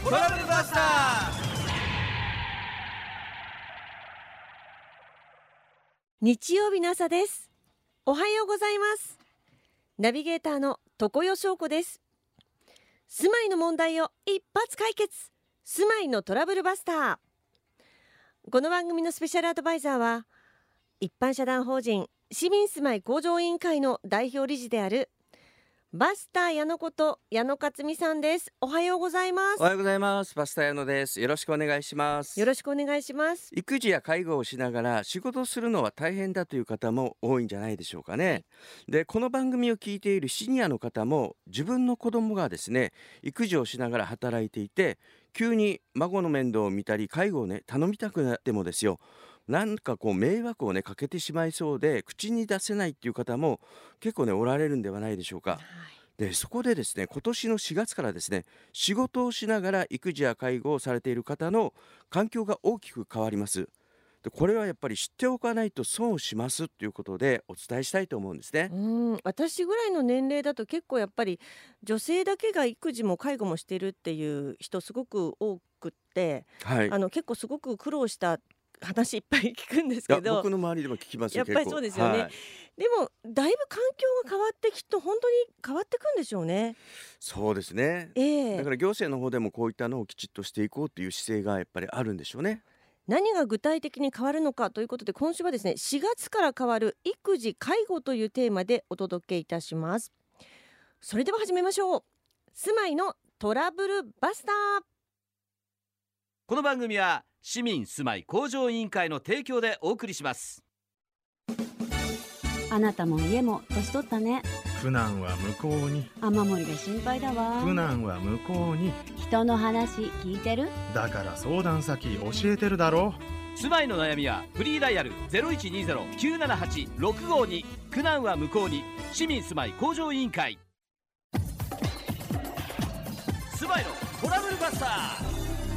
トラブルバスター。 日曜日の朝です。おはようございます。ナビゲーターの常世翔子です。住まいの問題を一発解決、住まいのトラブルバスター。この番組のスペシャルアドバイザーは、一般社団法人市民住まい向上委員会の代表理事であるバスター矢野こと矢野克美さんです。おはようございます。 おはようございます。バスター矢野です。よろしくお願いします。 よろしくお願いします。 育児や介護をしながら仕事をするのは大変だという方も多いんじゃないでしょうかね。で、この番組を聞いているシニアの方も、自分の子供がですね、育児をしながら働いていて、急に孫の面倒を見たり介護をね頼みたくなってもですよ、なんか迷惑をねかけてしまいそうで口に出せないっていう方も結構ねおられるんではないでしょうか。で、そこでですね、今年の4月からですね、仕事をしながら育児や介護をされている方の環境が大きく変わります。で、これはやっぱり知っておかないと損をしますということでお伝えしたいと思うんですね。 私ぐらいの年齢だと結構やっぱり女性だけが育児も介護もしてるっていう人すごく多くって、 はい。 結構すごく苦労した話いっぱい聞くんですけど、 僕の周りでも聞きますよ、 やっぱり結構。 そうですよね。 はい。 でもだいぶ環境が変わってきっと本当に変わってくんでしょうね。 そうですね。 ええ。 だから行政の方でもこういったのをきちっとしていこうという姿勢がやっぱりあるんでしょうね。 何が具体的に変わるのかということで、今週はですね、4月から変わる育児介護というテーマでお届けいたします。それでは始めましょう。住まいのトラブルバスター。 この番組は市民住まい向上委員会の提供でお送りします。 あなたも家も年取ったね。 苦難は向こうに、 雨漏りが心配だわ。 苦難は向こうに。 人の話聞いてる？ だから相談先教えてるだろ。 住まいの悩みはフリーダイヤル 0120-978-652。 苦難は向こうに、市民住まい向上委員会。住まいのトラブルバスター。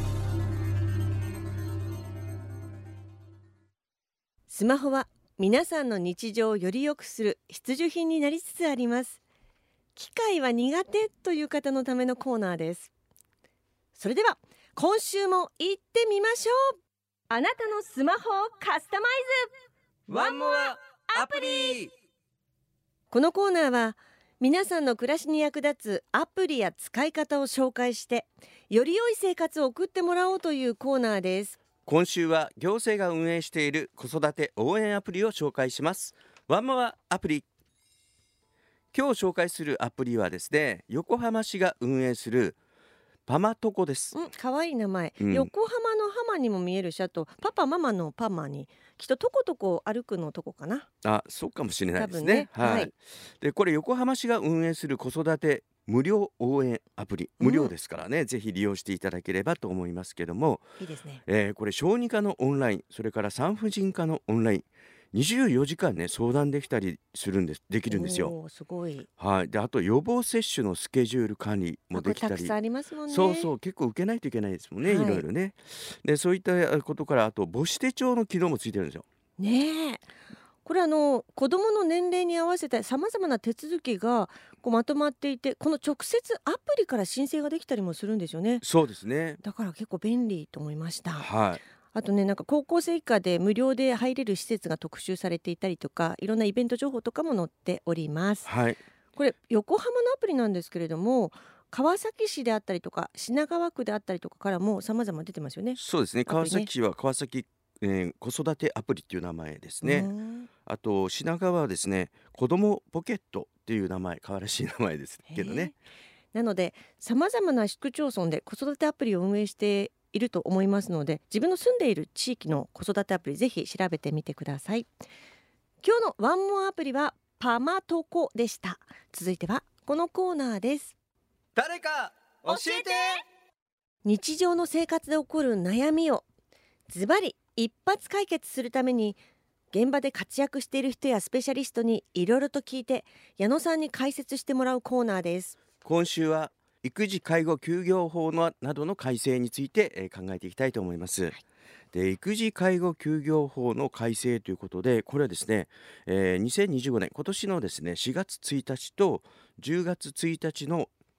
スマホは皆さんの日常をより良くする必需品になりつつあります。機械は苦手という方のためのコーナーです。それでは今週も行ってみましょう。あなたのスマホをカスタマイズワンモアアプリ。 このコーナーは皆さんの暮らしに役立つアプリや使い方を紹介して、より良い生活を送ってもらおうというコーナーです。 今週は行政が運営している子育て応援アプリを紹介します。ワンモアアプリ。今日紹介するアプリはですね、横浜市が運営するパマトコです。 かわいい名前、 うん横浜の浜にも見えるし、あとパパママのパマにきっととことこ歩くのとこかな。 そうかもしれないですね。 多分ね。はい。 で、これ横浜市が運営する子育て無料応援アプリ、無料ですからね、ぜひ利用していただければと思いますけども、 いいですね。 これ小児科のオンライン、それから産婦人科のオンライン、24時間ね相談できたりできるんですよ。 おー、すごい。 はい。で、あと予防接種のスケジュール管理もこれできたり、 たくさんありますもんね。 そうそう、結構受けないといけないですもんね、 はいいろいろね。で、そういったことから、あと母子手帳の機能もついてるんですよ。 ねえ。これ子どもの年齢に合わせてさまざまな手続きがまとまっていて、この直接アプリから申請ができたりもするんですよね。 そうですね。 だから結構便利と思いました。 はい。 あとね、なんか高校生以下で無料で入れる施設が特集されていたりとか、いろんなイベント情報とかも載っております。 はい。 これ横浜のアプリなんですけれども、川崎市であったりとか品川区であったりとかからも様々出てますよね。 そうですね。 アプリね川崎市は川崎、子育てアプリっていう名前ですうね。 ん。 あと品川はですね、子どもポケットっていう名前、可愛らしい名前ですけどね。 なので様々な市区町村で子育てアプリを運営していると思いますので、自分の住んでいる地域の子育てアプリぜひ調べてみてください。今日のワンモアアプリはパマトコでした。続いてはこのコーナーです。 誰か教えて。 日常の生活で起こる悩みをズバリ一発解決するために、現場で活躍している人やスペシャリストにいろいろと聞いて矢野さんに解説してもらうコーナーです。 今週は育児介護休業法などの改正について、考えていきたいと思います。で、育児介護休業法の改正ということで、これはですね、2025年今年のですね4月1日と10月1日の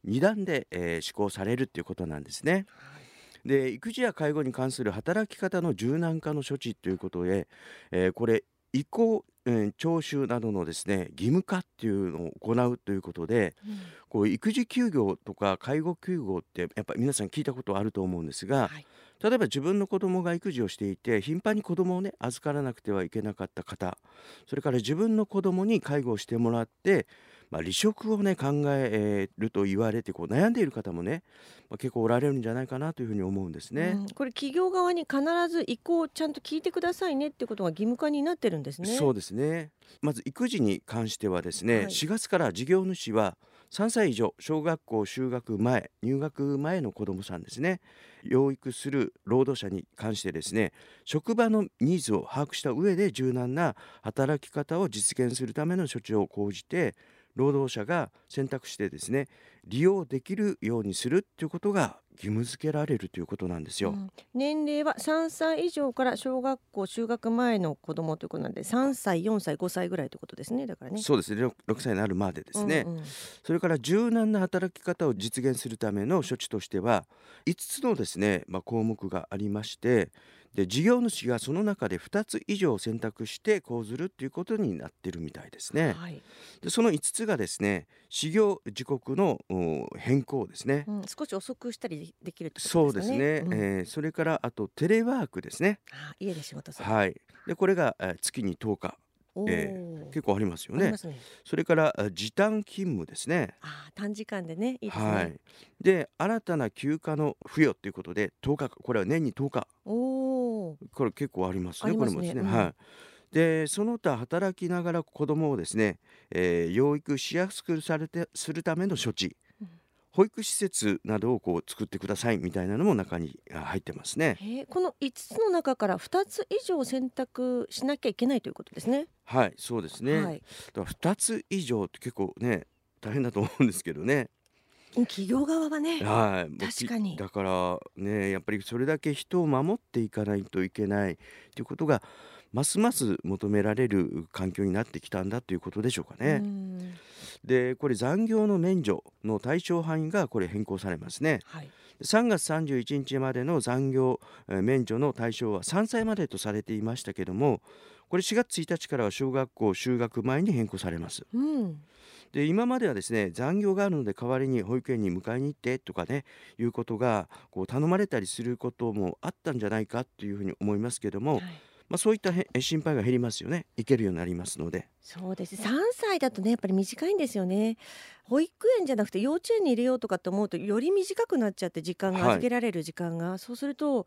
2段で、施行されるっていうことなんですね。で育児や介護に関する働き方の柔軟化の処置ということで、これ移行、徴収などのですね義務化っていうのを行うということで、こう育児休業とか介護休業ってやっぱり皆さん聞いたことあると思うんですが、 はい。 例えば自分の子供が育児をしていて頻繁に子供をね預からなくてはいけなかった方、それから自分の子供に介護をしてもらって、離職をね考えると言われてこう悩んでいる方もね、結構おられるんじゃないかなというふうに思うんですね。 これ企業側に必ず意向をちゃんと聞いてくださいねっていうことが義務化になってるんですね。 そうですね。まず育児に関してはですね、 はい。 4月から事業主は3歳以上小学校就学前入学前の子どもさんですね、養育する労働者に関してですね、職場のニーズを把握した上で柔軟な働き方を実現するための処置を講じて、労働者が選択してですね利用できるようにするということが義務付けられるということなんですよ。 年齢は3歳以上から小学校就学前の子供ということなんで、3歳4歳5歳ぐらいということですね。だからね。 そうですね、6歳になるまでですね。 うんうん。 それから柔軟な働き方を実現するための処置としては5つのですね、項目がありまして、で事業主がその中で2つ以上選択して講ずるということになっているみたいですね。 はい。 でその5つがですね、始業時刻の変更ですね。 少し遅くしたりできるってことそうですかですね、 ね。 それからあとテレワークですね。 家で仕事する。 はい。でこれが月に10日、 お結構ありますよね。 ありますね。 それから時短勤務ですね。 短時間でね、いいですね。 はい。で新たな休暇の付与ということで10日、これは年に10日、 おお、 これ結構ありますね。 ありますね。 これもですね、はい。でその他働きながら子どもをですね、養育しやすくするための処置、保育施設などをこう作ってくださいみたいなのも中に入ってますね。 この5つの中から2つ以上選択しなきゃいけないということですね。 はい、そうですね。 はい。 だから2つ以上って結構ね大変だと思うんですけどね。 企業側はね、 はい、 確かに。 だからねやっぱりそれだけ人を守っていかないといけないということがますます求められる環境になってきたんだということでしょうかうね。 ん。 でこれ残業の免除の対象範囲がこれ変更されますね。 はい。 3月31日までの残業免除の対象は3歳までとされていましたけども、これ4月1日からは小学校就学前に変更されます。で今まではですね残業があるので代わりに保育園に迎えに行ってとかねいうことがこう頼まれたりすることもあったんじゃないかというふうに思いますけども、 はい。 そういった心配が減りますよね。行けるようになりますので。 そうです。3歳だとね、やっぱり短いんですよね。保育園じゃなくて幼稚園に入れようとかって思うとより短くなっちゃって、時間がはい、 預けられる時間が、そうすると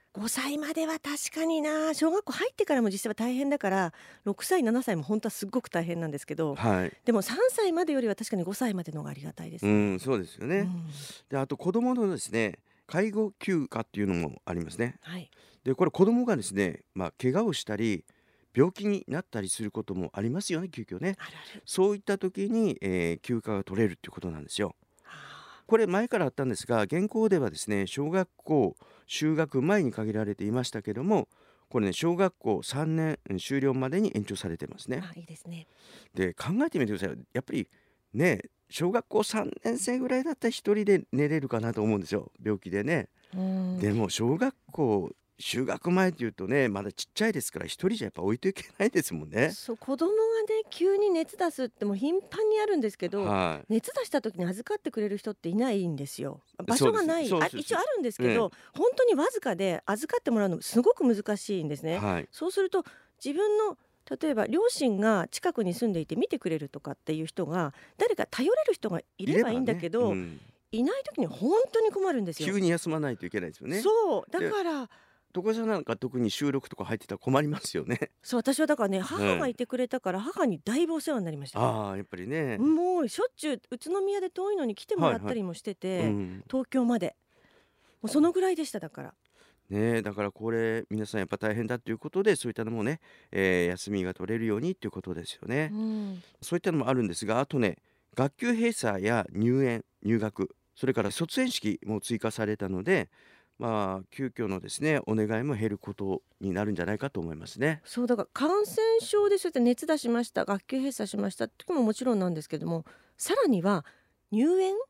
5歳までは確かにな、小学校入ってからも実際は大変だから、6歳7歳も本当はすっごく大変なんですけど、 はい、 でも3歳までよりは確かに5歳までの方がありがたいですね。 そうですよね。 うんであと子どものですね介護休暇っていうのもありますね。 はい。 でこれ子どもがですね、怪我をしたり病気になったりすることもありますよね、急遽ね。 あるある。 そういった時に、休暇が取れるっていうことなんですよ。 あこれ前からあったんですが、現行ではですね小学校就学前に限られていましたけども、これね小学校3年終了までに延長されてますね。 いいですね。 で考えてみてください。やっぱりね小学校3年生ぐらいだったら一人で寝れるかなと思うんですよ、病気でね。 うんでも小学校就学前っていうとねまだちっちゃいですから一人じゃやっぱ置いていけないですもんね。 そう、子供がね急に熱出すってもう頻繁にあるんですけど、 は熱出した時に預かってくれる人っていないんですよ。場所がない。 そうですそうです一応あるんですけど、本当にわずかで預かってもらうのすごく難しいんですい、 ね。 はい、 そうすると自分の例えば両親が近くに住んでいて見てくれるとかっていう人が、誰か頼れる人がいればいいんだけど、 ね、 いない時に本当に困るんですよ。 急に休まないといけないですよね。 そうだから、 床さんなんか特に収録とか入ってたら困りますよね。 そう、私はだからね、母がいてくれたから母にだいぶお世話になりました。 ああやっぱりね。 もうしょっちゅう宇都宮で遠いのに来てもらったりもしてて、東京までもうそのぐらいでした。だからね、だからこれ皆さんやっぱ大変だということでそういったのもね、休みが取れるようにっていうことですよね。そういったのもあるんですが、あとね学級閉鎖や入園入学、それから卒園式も追加されたので、急遽のですねお願いも減ることになるんじゃないかと思いますね。 そうだから感染症でそうやって熱出しました、学級閉鎖しましたって時ももちろんなんですけども、さらには入園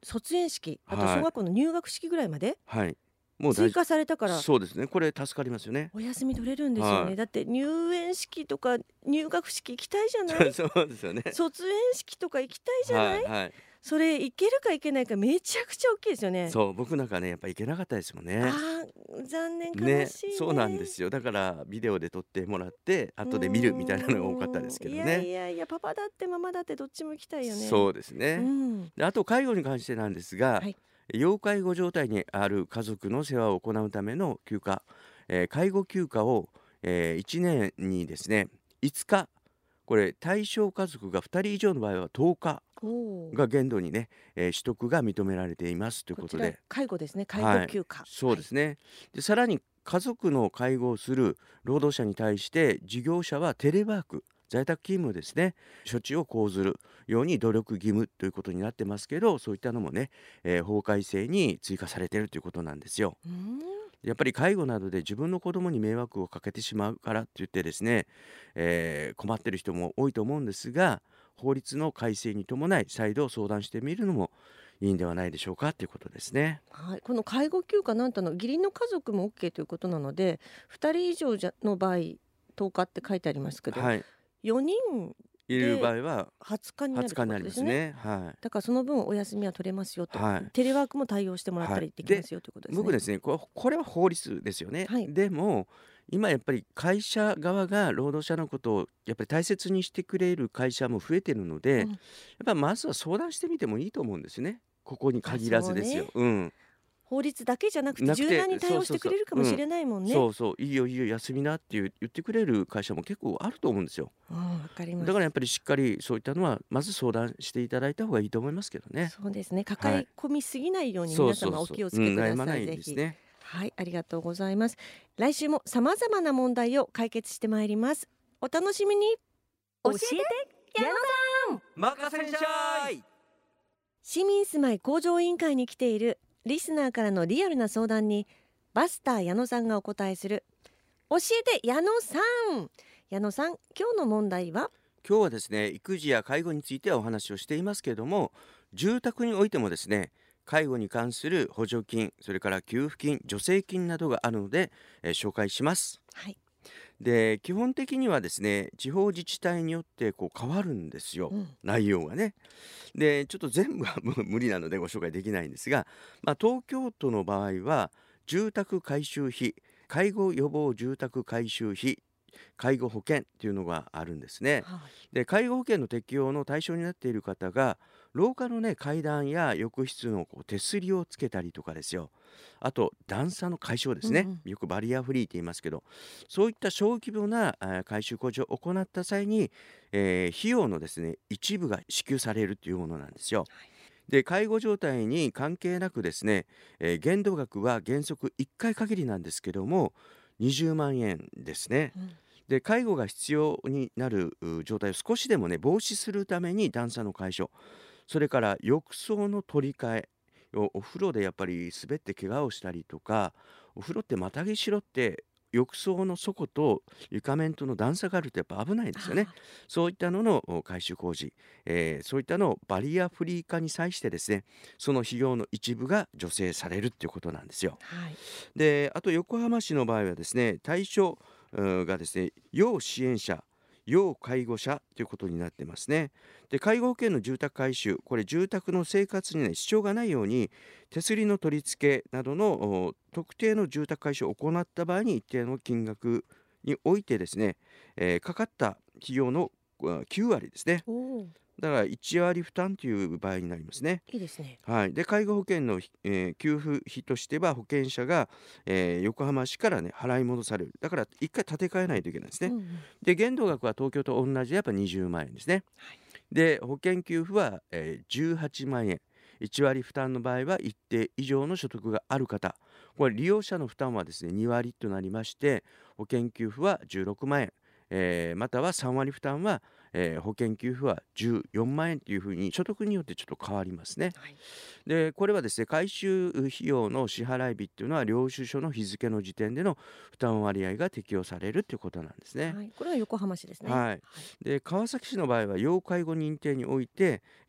卒園式、あとはい小学校の入学式ぐらいまではいもう追加されたから、 そうですね、これ助かりますよね。 お休み取れるんですよね、 はいだって入園式とか入学式行きたいじゃないそうですよね。 卒園式とか行きたいじゃない、 はいそれ行けるか行けないかめちゃくちゃ大きいですよね。 そう僕なんかねやっぱ行けなかったですもんね。 あー残念、悲ねしいね。 そうなんですよ。だからビデオで撮ってもらって後で見るみたいなのが多かったですけどいやいね。 やいや、パパだってママだってどっちも行きたいよね。 そうですうね。 ん、 であと介護に関してなんですが、 はい要介護状態にある家族の世話を行うための休暇、介護休暇を、1年にですね5日、これ対象家族が2人以上の場合は10日おーが限度にね、取得が認められていますというこちらことで、 介護ですね、介護休暇、 そうですね。でさらに家族の介護をする労働者に対して事業者はテレワーク在宅勤務ですね処置を講ずるように努力義務ということになってますけど、そういったのもね、法改正に追加されているということなんですよ。やっぱり介護などで自分の子供に迷惑をかけてしまうからって言ってですね、困ってる人も多いと思うんですが、法律の改正に伴い再度相談してみるのもいいんではないでしょうかということですね。 はい、この介護休暇なんと義理の家族も OK ということなので、2人以上の場合10日って書いてありますけど、 はい、 4人いる場合は 20日になるっ 20日になりてことでね。 ますすね。はいだからその分お休みは取れますよと、 はいテレワークも対応してもらったりできますよということですね。 僕ですねこれは法律ですよね、 はいでも今やっぱり会社側が労働者のことをやっぱり大切にしてくれる会社も増えてるので、 うんやっぱまずは相談してみてもいいと思うんですね。ここに限らずですよ。 法律だけじゃなくてなくて柔軟に対応してくれるかもしれないもんね。 そうそういいよいいよ休みなって言ってくれる会社も結構あると思うんですよ。 わかります。 だからやっぱりしっかりそういったのはまず相談していただいた方がいいと思いますけどね。 そうですね、抱え込みすぎないようにそう皆そうそう様お気をつけください。 悩まないぜひ。 ですね。 はい、ありがとうございます。来週も様々な問題を解決してまいります。お楽しみに。教えて矢野さん。 任せんしゃい。 市民住まい向上委員会に来ているリスナーからのリアルな相談にバスター矢野さんがお答えする教えて矢野さん。矢野さん、今日の問題は？ 今日はですね育児や介護についてはお話をしていますけれども、住宅においてもですね介護に関する補助金、それから給付金、助成金などがあるので、紹介します。 はい。 で基本的にはですね地方自治体によって変わるんですよ、内容がね。でちょっと全部は無理なのでご紹介できないんですが、東京都の場合は住宅改修費、介護予防住宅改修費、介護保険っていうのがあるんですね。で介護保険の適用の対象になっている方が廊下のね階段や浴室の手すりをつけたりとかですよ、あと段差の解消ですね、よくバリアフリーって言いますけど、そういった小規模な改修工事を行った際に、費用のですね一部が支給されるというものなんですよ。で介護状態に関係なくですね、限度額は原則1回限りなんですけども20万円ですね。で介護が必要になる状態を少しでもね防止するために段差の解消、それから浴槽の取り替え、お風呂でやっぱり滑って怪我をしたりとか、お風呂ってまたぎしろって浴槽の底と床面との段差があるとやっぱ危ないですよね。そういったのの改修工事、そういったのをバリアフリー化に際してですねその費用の一部が助成されるっていうことなんですよ。であと横浜市の場合はですね対象がですね要支援者、要介護者ということになってますね。で介護保険の住宅改修、これ住宅の生活に、支障がないように手すりの取り付けなどの特定の住宅改修を行った場合に一定の金額においてですね、かかった費用の9割ですね。だから1割負担という場合になりますね。 いいですね。 で介護保険の、給付費としては保険者が、横浜市からね払い戻される。だから1回立て替えないといけないですね。で限度額は東京と同じでやっぱ20万円ですね。で保険給付は、18万円、1割負担の場合は一定以上の所得がある方、これ利用者の負担はですね2割となりまして、保険給付は16万円、または3割負担は、保険給付は14万円というふうに所得によってちょっと変わりますね。でこれはですね改修費用の支払い日っていうのは領収書の日付の時点での負担割合が適用されるということなんですね。 これは横浜市ですね。 で川崎市の場合は要介護認定において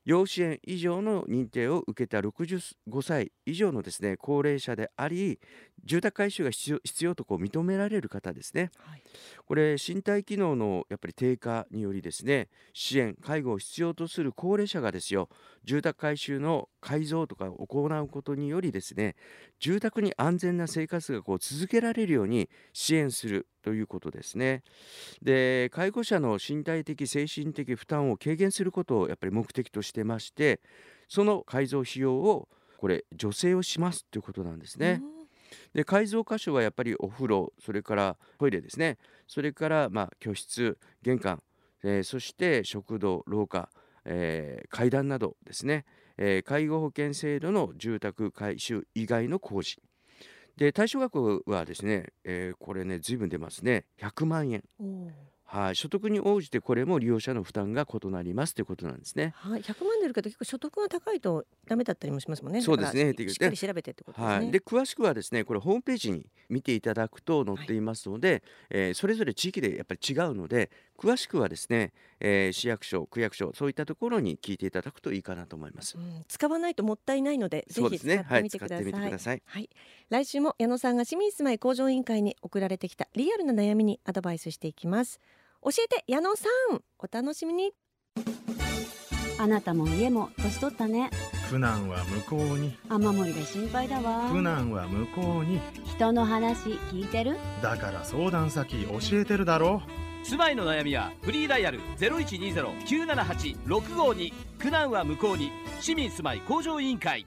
要支援以上の認定を受けた65歳以上のですね高齢者であり、住宅改修が必要と認められる方ですね。 はい。 これ身体機能のやっぱり低下によりですね、支援介護を必要とする高齢者がですよ、住宅改修の改造とかを行うことによりですね、住宅に安全な生活が続けられるように支援するということですね。で、介護者の身体的精神的負担を軽減することをやっぱり目的としてまして、その改造費用をこれ助成をしますということなんですね。で、改造箇所はやっぱりお風呂、それからトイレですね、それから居室、玄関、そして食堂、廊下、階段などですね、介護保険制度の住宅改修以外の工事で、対象額はですね、これね随分出ますね。100万円。 おー。 はい、所得に応じてこれも利用者の負担が異なりますということなんですね。 はい、100万出るけど結構所得が高いとダメだったりもしますもんね。 そうですねだからしっかり調べてってことですね。 はい、で詳しくはですね、これホームページに見ていただくと載っていますので、それぞれ地域でやっぱり違うので、詳しくはですね、市役所、区役所、そういったところに聞いていただくといいかなと思います。 使わないともったいないので、ぜそうですね、 ひ使ってみてください。 はい、使ってみてください。 はい、来週も矢野さんが市民住まい向上委員会に送られてきたリアルな悩みにアドバイスしていきます。教えて矢野さん、お楽しみに。 あなたも家も年取ったね。 苦難は向こうに。 雨漏りが心配だわ。 苦難は向こうに。 人の話聞いてる？ だから相談先教えてるだろう。 住まいの悩みはフリーダイヤル 0120-978-652。苦難は向こうに。市民住まい向上委員会。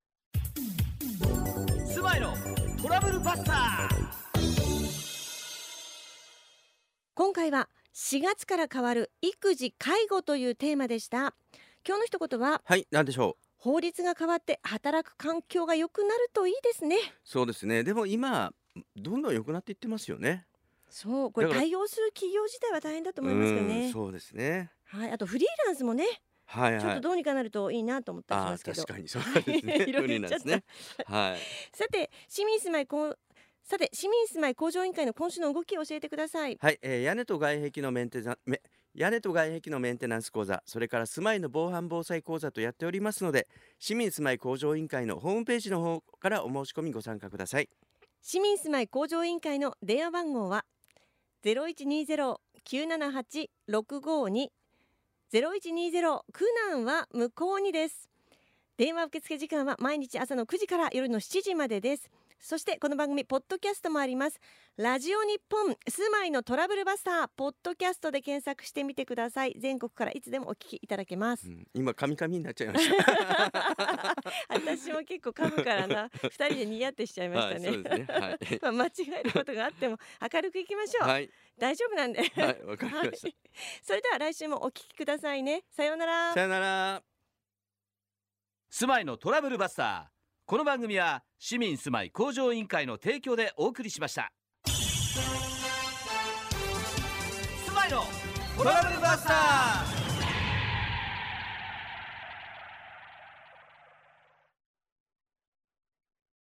住まいのトラブルバスター。 今回は4月から変わる育児介護というテーマでした。今日の一言は、 はい、何でしょう。 法律が変わって働く環境が良くなるといいですね。 そうですね。でも今どんどん良くなっていってますよね。 そう、これだから対応する企業自体は大変だと思いますけどね。 そうですね。 はい、あとフリーランスもね、 はいはい。 ちょっとどうにかなるといいなと思ったりしますけど。 確かにそうですね。 いろいろ言っちゃった無理なんですね。はい。 さて、市民住まい向上委員会の今週の動きを教えてください。 はい、屋根と外壁のメンテナンス講座、それから住まいの防犯防災講座とやっておりますので、市民住まい向上委員会のホームページの方からお申し込みご参加ください。 市民住まい向上委員会の電話番号は 0120-978-652 0120 苦難は向こうにです。電話受付時間は毎日朝の9時から夜の7時までです。そしてこの番組ポッドキャストもあります。ラジオ日本住まいのトラブルバスターポッドキャストで検索してみてください。全国からいつでもお聞きいただけます。 今カミカミになっちゃいました。 私も結構噛むからな2人でニヤってしちゃいましたね。 はい、そうですね。はい。 間違えることがあっても明るくいきましょう。 はい、 大丈夫なんで。 はい、わかりました。 はい、それでは来週もお聞きくださいね。さようなら。 さよなら。 住まいのトラブルバスター。この番組は市民住まい向上委員会の提供でお送りしました。住まいのトラブルバスター。